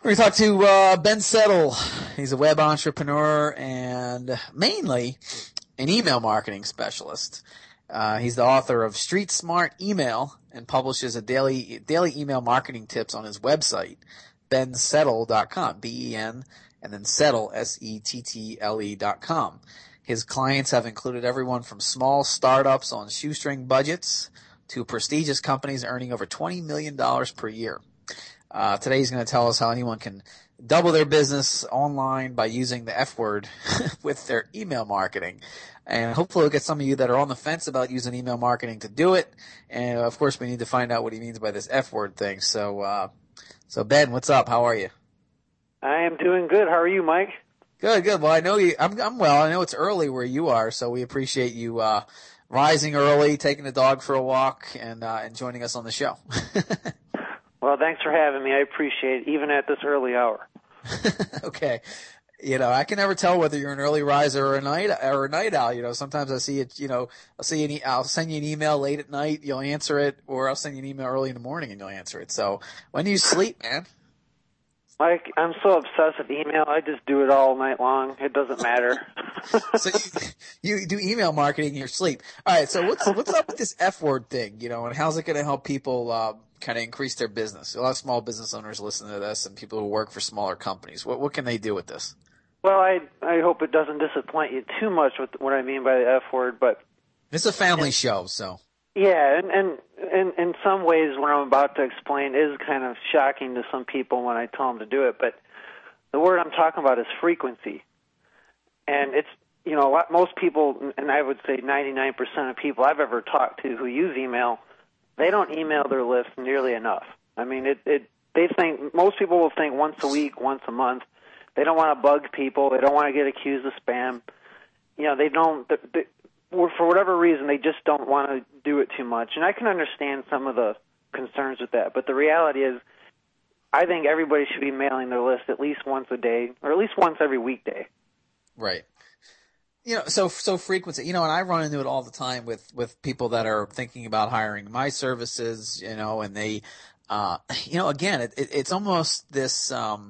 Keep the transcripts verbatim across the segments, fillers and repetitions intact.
We're going to talk to uh, Ben Settle. He's a web entrepreneur and mainly an email marketing specialist. Uh, he's the author of Street Smart Email and publishes a daily daily email marketing tips on his website, ben settle dot com, B E N, and then Settle, S E T T L E dot com. His clients have included everyone from small startups on shoestring budgets to prestigious companies earning over twenty million dollars per year. Uh, today he's going to tell us how anyone can double their business online by using the F word with their email marketing. And hopefully we'll get some of you that are on the fence about using email marketing to do it. And of course we need to find out what he means by this F word thing. So, uh, so Ben, what's up? How are you? I am doing good. How are you, Mike? Good, good. Well, I know you, I'm, I'm well. I know it's early where you are, so we appreciate you, uh, rising early, taking the dog for a walk, and, uh, and joining us on the show. Well, thanks for having me. I appreciate it, even at this early hour. Okay. You know, I can never tell whether you're an early riser or a night or a night owl. You know, sometimes I see it, you know, I'll see an e- I'll send you an email late at night, you'll answer it, or I'll send you an email early in the morning and you'll answer it. So when do you sleep, man? Mike, I'm so obsessed with email. I just do it all night long. It doesn't matter. So you, you do email marketing in your sleep. All right. So what's what's up with this F word thing? You know, and how's it going to help people uh, kind of increase their business? A lot of small business owners listen to this, and people who work for smaller companies. What what can they do with this? Well, I I hope it doesn't disappoint you too much with what I mean by the F word, but it's a family show, so. Yeah, and, and and in some ways what I'm about to explain is kind of shocking to some people when I tell them to do it, but the word I'm talking about is frequency. And it's, you know, a lot, most people, and I would say ninety-nine percent of people I've ever talked to who use email, they don't email their list nearly enough. I mean, it, it they think, most people will think once a week, once a month. They don't want to bug people. They don't want to get accused of spam. You know, they don't, they, they, for whatever reason, they just don't want to do it too much. And I can understand some of the concerns with that. But the reality is, I think everybody should be mailing their list at least once a day, or at least once every weekday. Right. You know, so so frequency. You know, and I run into it all the time with with people that are thinking about hiring my services. You know, and they, uh, you know, again, it, it, it's almost this. Um,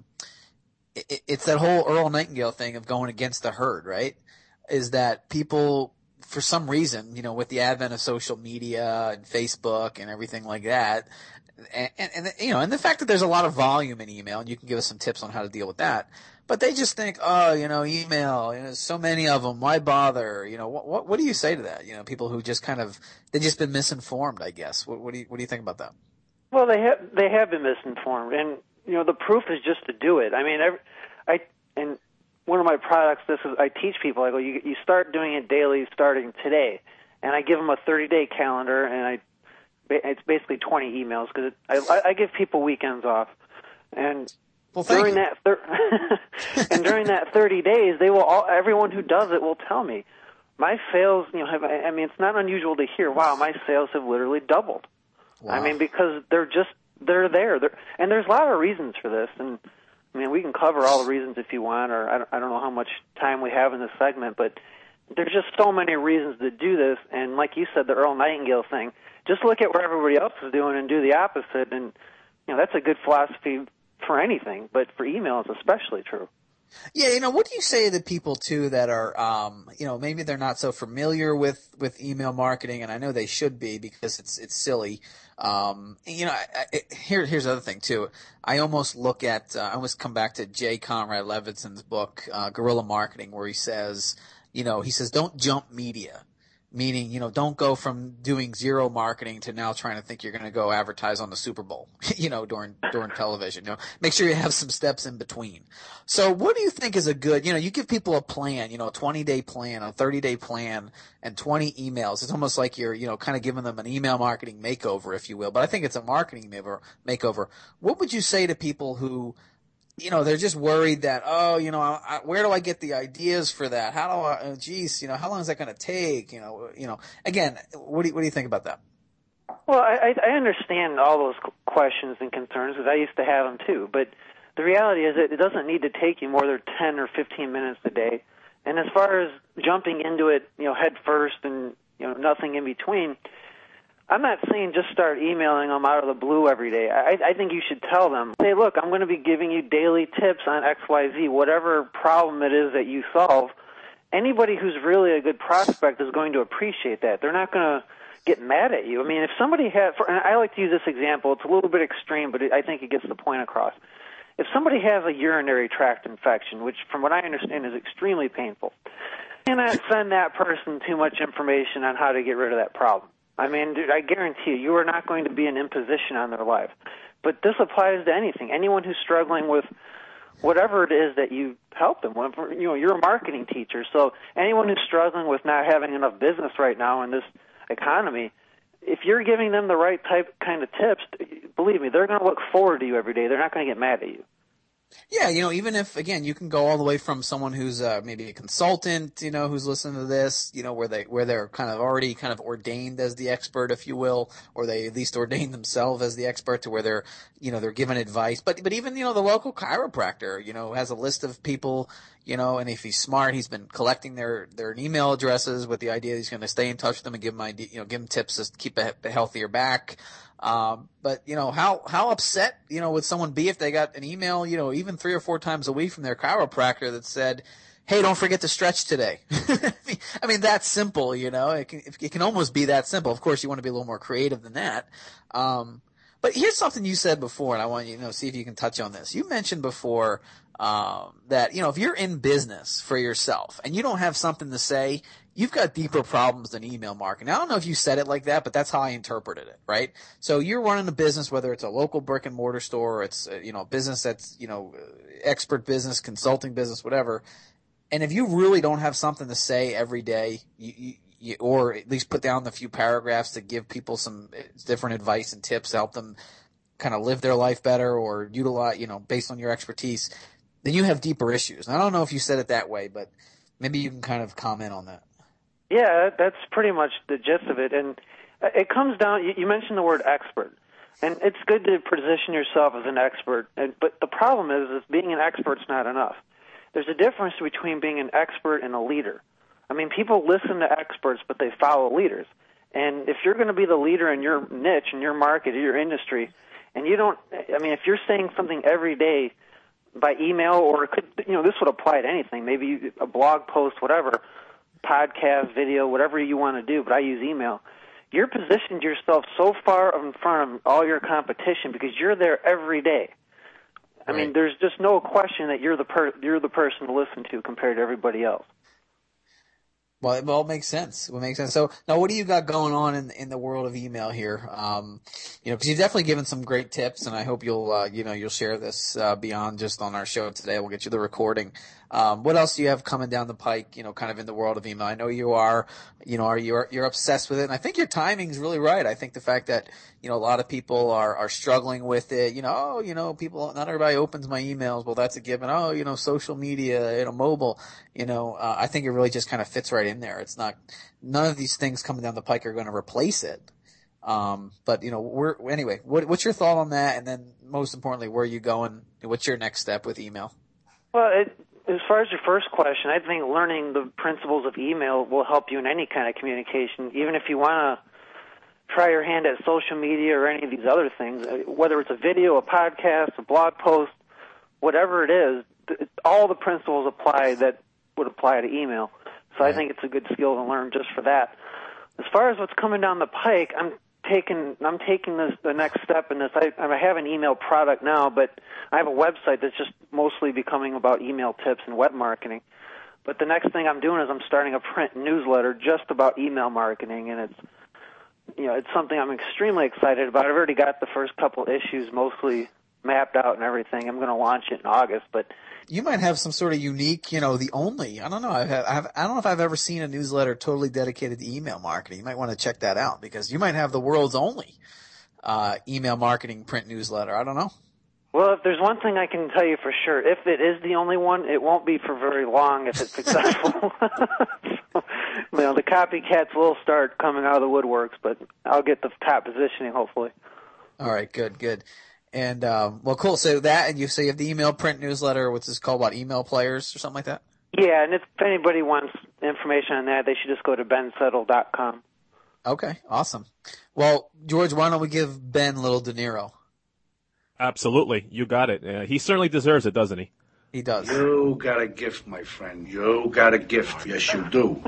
it, it's that whole Earl Nightingale thing of going against the herd, right? Is that people, for some reason, you know, with the advent of social media and Facebook and everything like that, and, and, and you know, and the fact that there's a lot of volume in email, and you can give us some tips on how to deal with that. But they just think, oh, you know, email, you know, so many of them, why bother? You know, what, what, what do you say to that? You know, people who just kind of, they've just been misinformed, I guess. What, what do you, what do you think about that? Well, they have, they have been misinformed, and, you know, the proof is just to do it. I mean, every, I, and one of my products, this is, I teach people, I go, you, you start doing it daily starting today. And I give them a thirty-day calendar, and I, it's basically twenty emails, because I, I give people weekends off. And Well, during you. that thir- and during that thirty days, they will all, everyone who does it will tell me, my sales, you know, have, I mean, it's not unusual to hear, wow, my sales have literally doubled. Wow. I mean, because they're just, they're there. They're, and there's a lot of reasons for this. And, I mean, we can cover all the reasons if you want, or I don't, I don't know how much time we have in this segment, but there's just so many reasons to do this. And like you said, the Earl Nightingale thing, just look at what everybody else is doing and do the opposite. And, you know, that's a good philosophy for anything, but for email it's especially true. Yeah, you know, what do you say to people too that are, um, you know, maybe they're not so familiar with, with email marketing, and I know they should be because it's it's silly. Um, you know, I, I, here here's the other thing too. I almost look at, uh, I almost come back to J. Conrad Levinson's book, uh, Guerrilla Marketing, where he says, you know, he says don't jump media. Meaning, you know, don't go from doing zero marketing to now trying to think you're going to go advertise on the Super Bowl, you know, during, during television. You know, make sure you have some steps in between. So what do you think is a good, you know, you give people a plan, you know, a twenty day plan, a thirty day plan, and twenty emails. It's almost like you're, you know, kind of giving them an email marketing makeover, if you will. But I think it's a marketing makeover. What would you say to people who, you know, they're just worried that, oh, you know, I, I, where do I get the ideas for that? How do I, oh, geez, you know, how long is that going to take? You know, you know, again, what do you, what do you think about that? Well, I, I understand all those questions and concerns because I used to have them too. But the reality is that it doesn't need to take you more than ten or fifteen minutes a day. And as far as jumping into it, you know, head first and, you know, nothing in between, I'm not saying just start emailing them out of the blue every day. I, I think you should tell them, hey, look, I'm going to be giving you daily tips on X Y Z, whatever problem it is that you solve. Anybody who's really a good prospect is going to appreciate that. They're not going to get mad at you. I mean, if somebody has, for, and I like to use this example, it's a little bit extreme, but it, I think it gets the point across. If somebody has a urinary tract infection, which from what I understand is extremely painful, you cannot send that person too much information on how to get rid of that problem. I mean, dude, I guarantee you, you are not going to be an imposition on their life. But this applies to anything. Anyone who's struggling with whatever it is that you help them with. You know, you're a marketing teacher, so anyone who's struggling with not having enough business right now in this economy, if you're giving them the right type kind of tips, believe me, they're going to look forward to you every day. They're not going to get mad at you. Yeah, you know, even if, again, you can go all the way from someone who's uh, maybe a consultant, you know, who's listening to this, you know, where they where they're kind of already kind of ordained as the expert, if you will, or they at least ordained themselves as the expert, to where they're, you know, they're given advice. But but even, you know, the local chiropractor, you know, has a list of people, you know, and if he's smart, he's been collecting their their email addresses with the idea that he's going to stay in touch with them and give them idea, you know, give them tips to keep a, a healthier back. Um, but you know, how, how upset, you know, would someone be if they got an email, you know, even three or four times a week from their chiropractor that said, hey, don't forget to stretch today. I mean, that's simple, you know, it can, it can almost be that simple. Of course, you want to be a little more creative than that. Um, but here's something you said before, and I want you to know, see if you can touch on this. You mentioned before, um, that, you know, if you're in business for yourself and you don't have something to say, you've got deeper problems than email marketing. I don't know if you said it like that, but that's how I interpreted it, right? So you're running a business, whether it's a local brick and mortar store, or it's, you know, a business that's, you know, expert business, consulting business, whatever. And if you really don't have something to say every day, you, you, you, or at least put down the few paragraphs to give people some different advice and tips to help them kind of live their life better or utilize, you know, based on your expertise, then you have deeper issues. And I don't know if you said it that way, but maybe you can kind of comment on that. Yeah, that's pretty much the gist of it. And it comes down, you mentioned the word expert. And it's good to position yourself as an expert. And, but the problem is, is being an expert's not enough. There's a difference between being an expert and a leader. I mean, people listen to experts, but they follow leaders. And if you're going to be the leader in your niche, in your market, in your industry, and you don't, I mean, if you're saying something every day by email, or it could, you know, this would apply to anything, maybe a blog post, whatever, podcast, video, whatever you want to do, but I use email. You're positioned yourself so far in front of all your competition because you're there every day. I right. mean, there's just no question that you're the per- you're the person to listen to compared to everybody else. Well, it all makes sense. It makes sense. So now, what do you got going on in in the world of email here? Um, you know, because you've definitely given some great tips, and I hope you'll uh, you know you'll share this uh, beyond just on our show today. We'll get you the recording. Um, what else do you have coming down the pike? You know, kind of in the world of email. I know you are, you know, are you're you're obsessed with it, and I think your timing's really right. I think the fact that you know a lot of people are are struggling with it. You know, oh, you know, people, not everybody opens my emails. Well, that's a given. Oh, you know, social media, you know, mobile. You know, uh, I think it really just kind of fits right in there. It's not, none of these things coming down the pike are going to replace it. Um, but you know, we're anyway. What, what's your thought on that? And then, most importantly, where are you going? What's your next step with email? Well, it, as far as your first question, I think learning the principles of email will help you in any kind of communication, even if you want to try your hand at social media or any of these other things, whether it's a video, a podcast, a blog post, whatever it is, all the principles apply that would apply to email. So right. I think it's a good skill to learn just for that. As far as what's coming down the pike, I'm taking I'm taking this the next step in this. I, I have an email product now, but I have a website that's just mostly becoming about email tips and web marketing. But the next thing I'm doing is I'm starting a print newsletter just about email marketing, and it's you know it's something I'm extremely excited about. I've already got the first couple issues mostly mapped out and everything. I'm going to launch it in August, but you might have some sort of unique, you know, the only, I don't know, I have, I have, I don't know if I've ever seen a newsletter totally dedicated to email marketing. You might want to check that out because you might have the world's only, uh, email marketing print newsletter. I don't know. Well, if there's one thing I can tell you for sure, if it is the only one, it won't be for very long if it's successful. So, you know, the copycats will start coming out of the woodworks, but I'll get the top positioning hopefully. All right, good, good. And, um, well, cool. So that, and you say you have the email print newsletter, what's this called, about email players or something like that? Yeah, and if anybody wants information on that, they should just go to ben settle dot com. Okay, awesome. Well, George, why don't we give Ben a little De Niro? Absolutely. You got it. Uh, he certainly deserves it, doesn't he? He does. You got a gift, my friend. You got a gift. Yes, you do.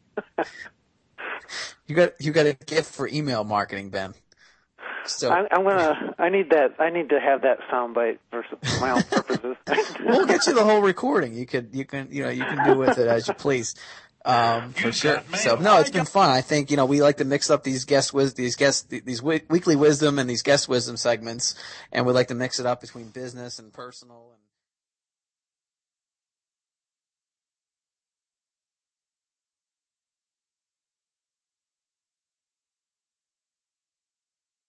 You got you got a gift for email marketing, Ben. So I, I'm gonna. I need that. I need to have that soundbite for my own purposes. we'll get you the whole recording. You could you can you know you can do with it as you please. Um, for sure. So no, it's been fun. I think, you know, we like to mix up these guest wis- these guest, these weekly wisdom and these guest wisdom segments, and we like to mix it up between business and personal and